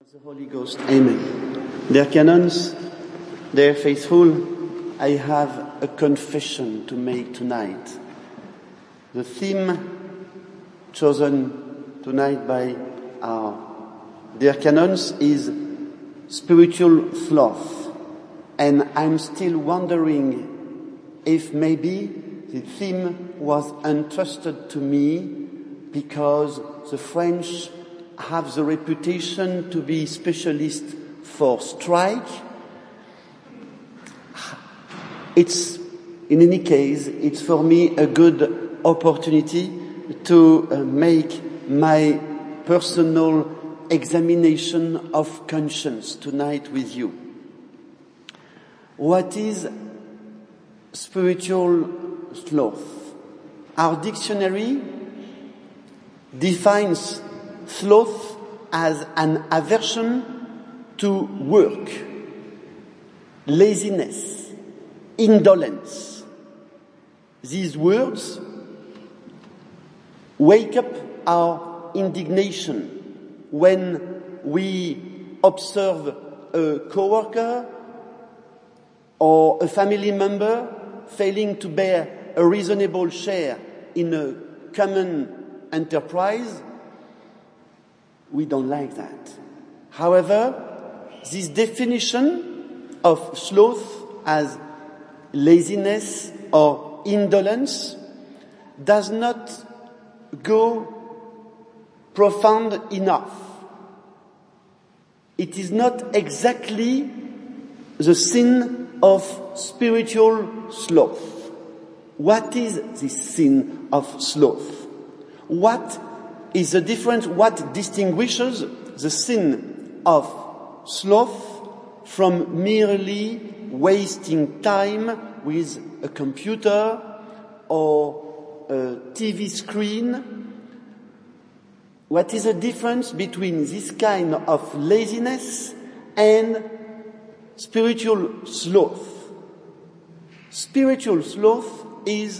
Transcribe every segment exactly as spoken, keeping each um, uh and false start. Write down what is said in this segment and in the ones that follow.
The Holy Ghost, Amen. Dear Canons, dear faithful, I have a confession to make tonight. The theme chosen tonight by our dear Canons is spiritual sloth. And I'm still wondering if maybe the theme was entrusted to me because the French have the reputation to be specialists for strike. It's, in any case, it's for me a good opportunity to uh, make my personal examination of conscience tonight with you. What is spiritual sloth? Our dictionary defines sloth as an aversion to work, laziness, indolence. These words wake up our indignation when we observe a coworker or a family member failing to bear a reasonable share in a common enterprise. We don't like that. However, this definition of sloth as laziness or indolence does not go profound enough. It is not exactly the sin of spiritual sloth. What is this sin of sloth? What is the difference? What distinguishes the sin of sloth from merely wasting time with a computer or a T V screen? What is the difference between this kind of laziness and spiritual sloth? Spiritual sloth is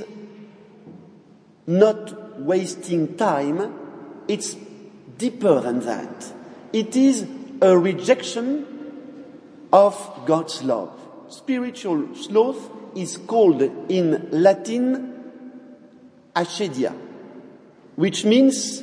not wasting time. It's deeper than that. It is a rejection of God's love. Spiritual sloth is called in Latin acedia, which means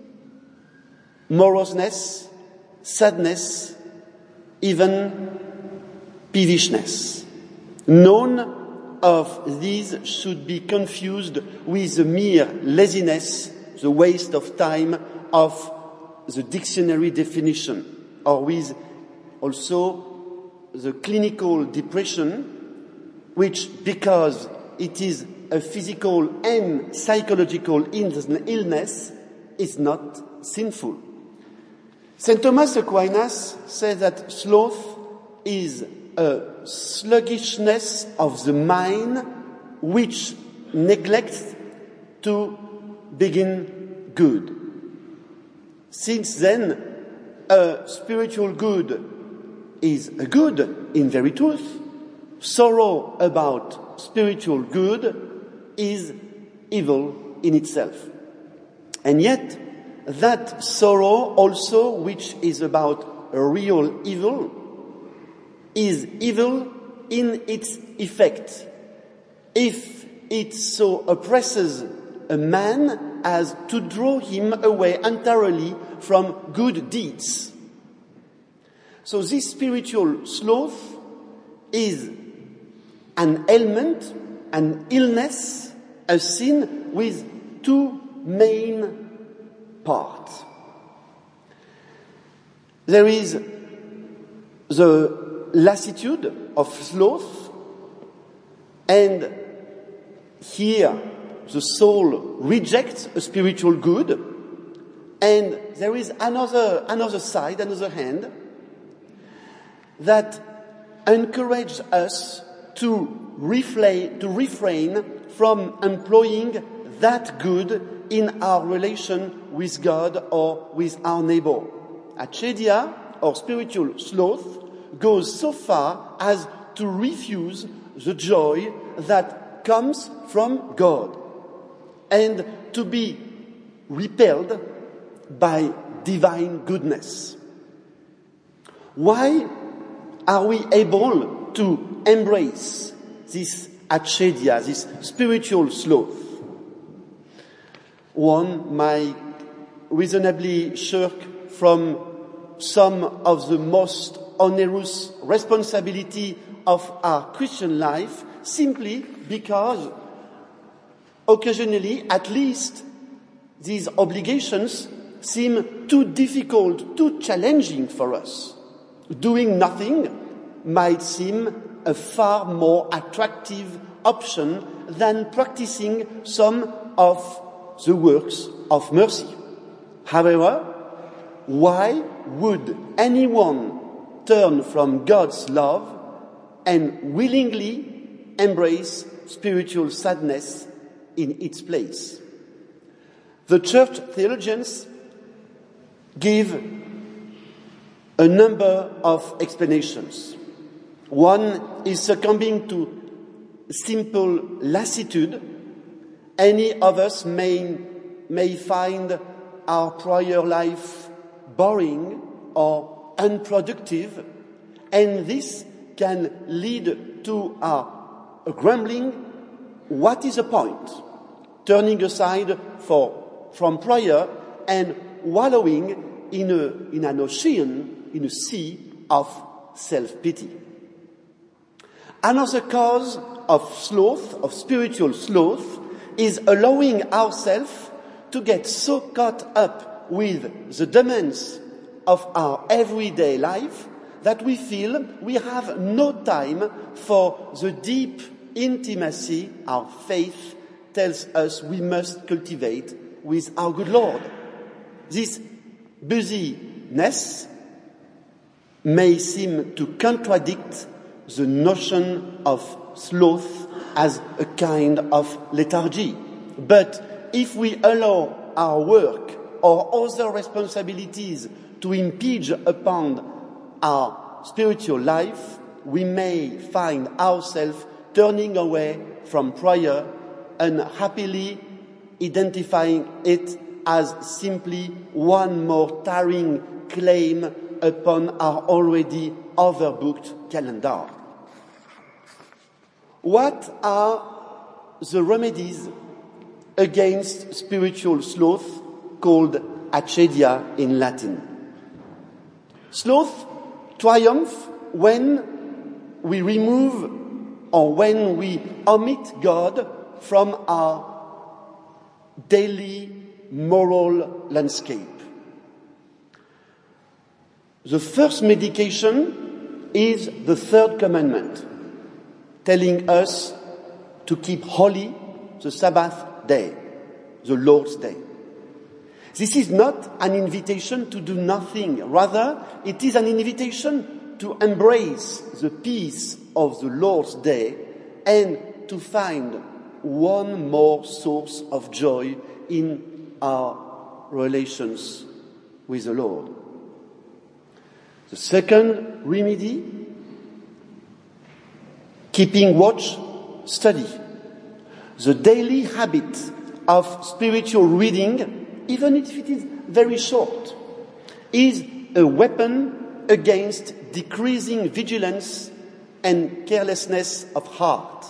moroseness, sadness, even peevishness. None of these should be confused with the mere laziness, the waste of time of the dictionary definition, or with also the clinical depression, which, because it is a physical and psychological illness, is not sinful. Saint Thomas Aquinas says that sloth is a sluggishness of the mind which neglects to begin good. Since then, a spiritual good is a good in very truth. Sorrow about spiritual good is evil in itself. And yet, that sorrow also, which is about a real evil, is evil in its effect. If it so oppresses a man as to draw him away entirely from good deeds. So this spiritual sloth is an ailment, an illness, a sin with two main parts. There is the lassitude of sloth, and here the soul rejects a spiritual good, and there is another another side, another hand, that encourages us to refrain, to refrain from employing that good in our relation with God or with our neighbor. Acedia, or spiritual sloth, goes so far as to refuse the joy that comes from God, and to be repelled by divine goodness. Why are we able to embrace this acedia, this spiritual sloth? One might reasonably shirk from some of the most onerous responsibility of our Christian life simply because occasionally, at least, these obligations seem too difficult, too challenging for us. Doing nothing might seem a far more attractive option than practicing some of the works of mercy. However, why would anyone turn from God's love and willingly embrace spiritual sadness in its place? The church theologians give a number of explanations. One is succumbing to simple lassitude. Any of us may, may find our prior life boring or unproductive, and this can lead to our grumbling. What is the point? Turning aside for, from prayer and wallowing in, a, in an ocean, in a sea of self-pity. Another cause of sloth, of spiritual sloth, is allowing ourselves to get so caught up with the demands of our everyday life that we feel we have no time for the deep intimacy our faith tells us we must cultivate with our good Lord. This busyness may seem to contradict the notion of sloth as a kind of lethargy. But if we allow our work or other responsibilities to impinge upon our spiritual life, we may find ourselves turning away from prayer and happily identifying it as simply one more tiring claim upon our already overbooked calendar. What are the remedies against spiritual sloth, called acedia in Latin? Sloth triumphs when we remove or when we omit God from our daily moral landscape. The first medication is the third commandment, telling us to keep holy the Sabbath day, the Lord's day. This is not an invitation to do nothing. Rather, it is an invitation to embrace the peace of the Lord's day and to find one more source of joy in our relations with the Lord. The second remedy, keeping watch, study. The daily habit of spiritual reading, even if it is very short, is a weapon against decreasing vigilance and carelessness of heart.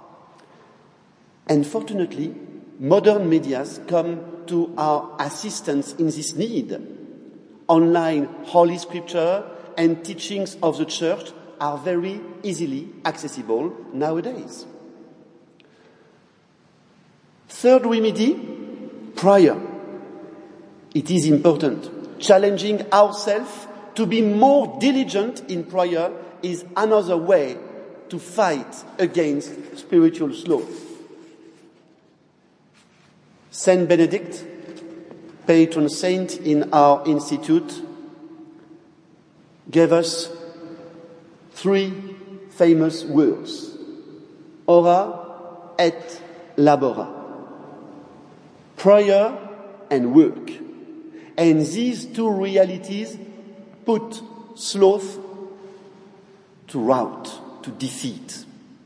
And fortunately, modern medias come to our assistance in this need. Online Holy Scripture and teachings of the Church are very easily accessible nowadays. Third remedy, prayer. It is important. Challenging ourselves to be more diligent in prayer is another way to fight against spiritual sloth. Saint Benedict, patron saint in our institute, gave us three famous words: ora et labora. Prayer and work. And these two realities put sloth to rout, to defeat.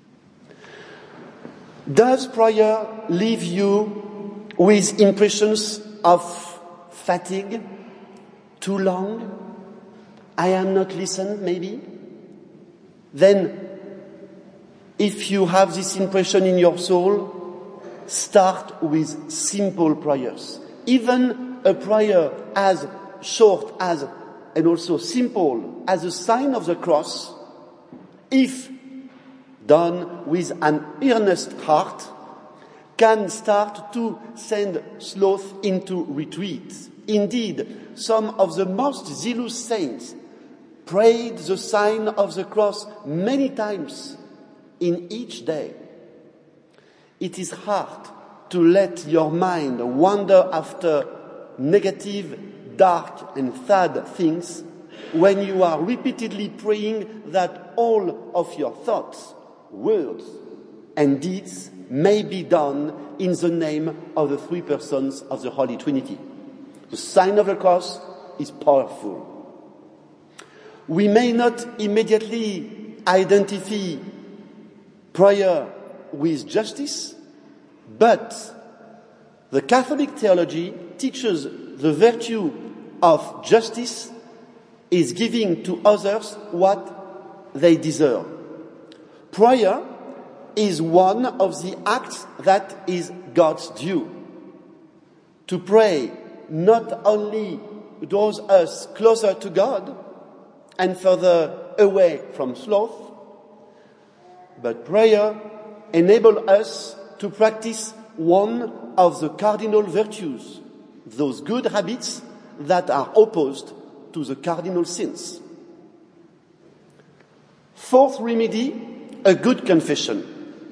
Does prayer leave you with impressions of fatigue, too long, I am not listened, maybe? Then, if you have this impression in your soul, start with simple prayers. Even a prayer as short as, and also simple, as a sign of the cross, if done with an earnest heart, can start to send sloth into retreat. Indeed, some of the most zealous saints prayed the sign of the cross many times in each day. It is hard to let your mind wander after negative, dark and sad things when you are repeatedly praying that all of your thoughts, words and deeds may be done in the name of the three persons of the Holy Trinity. The sign of the cross is powerful. We may not immediately identify prayer with justice, but the Catholic theology teaches the virtue of justice is giving to others what they deserve. Prayer is one of the acts that is God's due. To pray not only draws us closer to God and further away from sloth, but prayer enables us to practice one of the cardinal virtues, those good habits that are opposed to the cardinal sins. Fourth remedy, a good confession.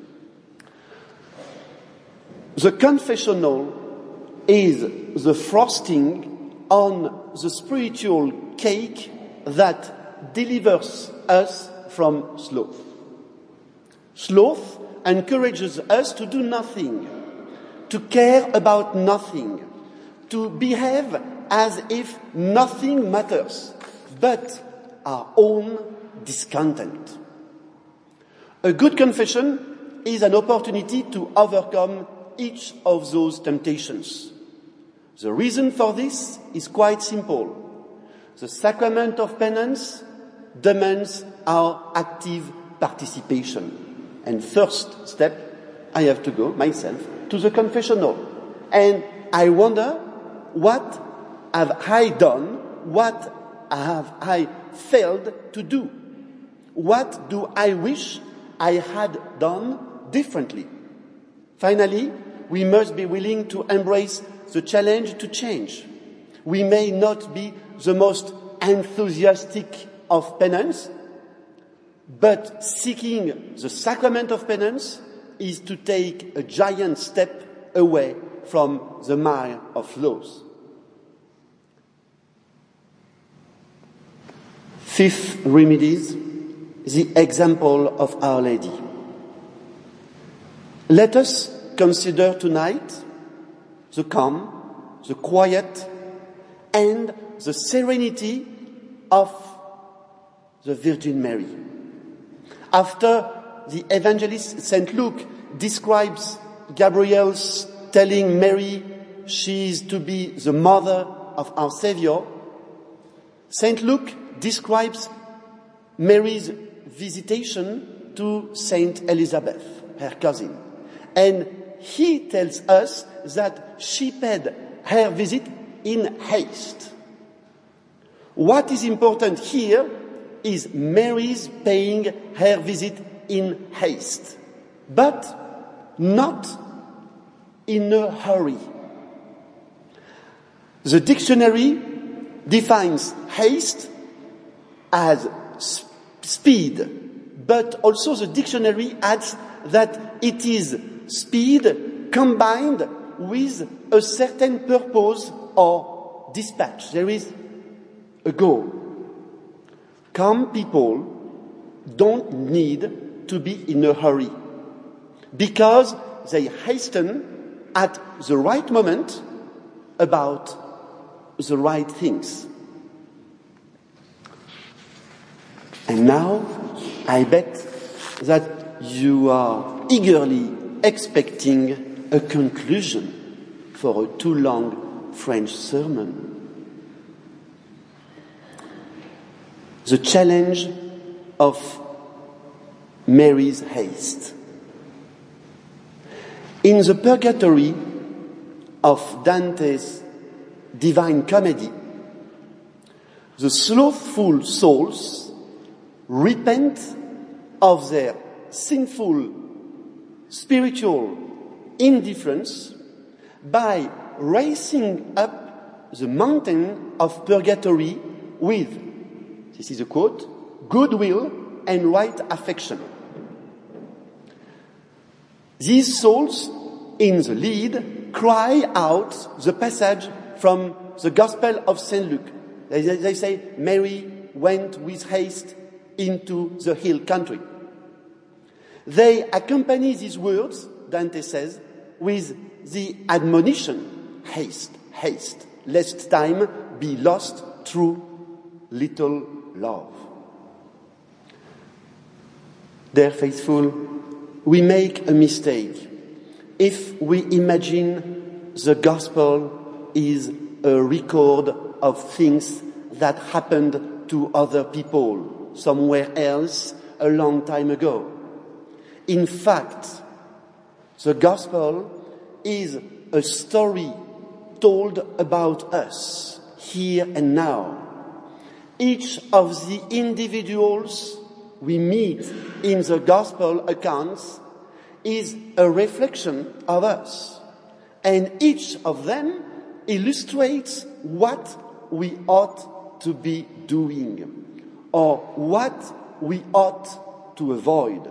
The confessional is the frosting on the spiritual cake that delivers us from sloth. Sloth encourages us to do nothing, to care about nothing, to behave as if nothing matters but our own discontent. A good confession is an opportunity to overcome each of those temptations. The reason for this is quite simple. The sacrament of penance demands our active participation. And first step, I have to go myself to the confessional. And I wonder, what have I done? What have I failed to do? What do I wish I had done differently? Finally, we must be willing to embrace the challenge to change. We may not be the most enthusiastic of penance, but seeking the sacrament of penance is to take a giant step away from the mire of sloth. Fifth remedies, the example of Our Lady. Let us consider tonight the calm, the quiet, and the serenity of the Virgin Mary. After the evangelist Saint Luke describes Gabriel's telling Mary she is to be the mother of our Savior, Saint Luke describes Mary's visitation to Saint Elizabeth, her cousin. And he tells us that she paid her visit in haste. What is important here is Mary's paying her visit in haste, but not in a hurry. The dictionary defines haste as speed, but also the dictionary adds that it is speed combined with a certain purpose or dispatch. There is a goal. Calm people don't need to be in a hurry because they hasten at the right moment about the right things. And now I bet that you are eagerly expecting a conclusion for a too long French sermon. the challenge of Mary's haste. In the purgatory of Dante's Divine Comedy, the slothful souls repent of their sinful spiritual indifference by racing up the mountain of purgatory with, this is a quote, goodwill and right affection. These souls in the lead cry out the passage from the Gospel of Saint Luke. They, they say, Mary went with haste into the hill country. They accompany these words, Dante says, with the admonition, haste, haste, lest time be lost through little love. Dear faithful, we make a mistake if we imagine the gospel is a record of things that happened to other people somewhere else a long time ago. In fact, the gospel is a story told about us here and now. Each of the individuals we meet in the gospel accounts is a reflection of us. And each of them illustrates what we ought to be doing or what we ought to avoid.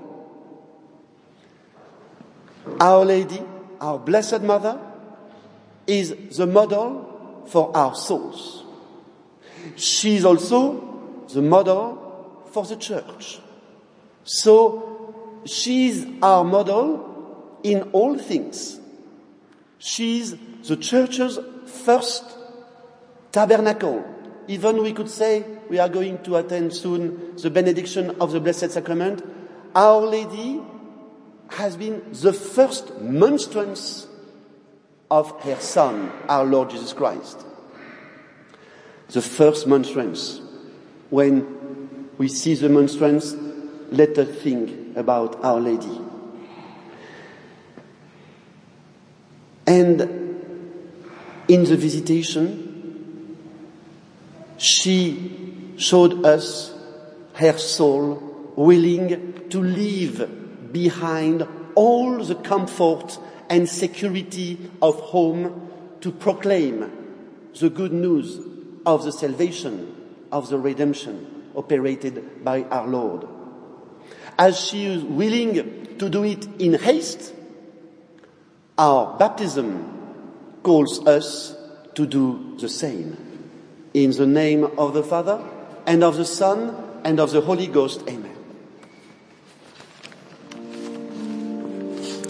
Our Lady, our Blessed Mother, is the model for our souls. She is also the model for the Church. So, she is our model in all things. She is the Church's first tabernacle. Even we could say, we are going to attend soon the benediction of the Blessed Sacrament. Our Lady has been the first monstrance of her Son, our Lord Jesus Christ. The first monstrance. When we see the monstrance, let us think about Our Lady. And in the visitation, she showed us her soul willing to leave behind all the comfort and security of home to proclaim the good news of the salvation, of the redemption operated by our Lord. As she is willing to do it in haste, our baptism calls us to do the same. In the name of the Father, and of the Son, and of the Holy Ghost, amen.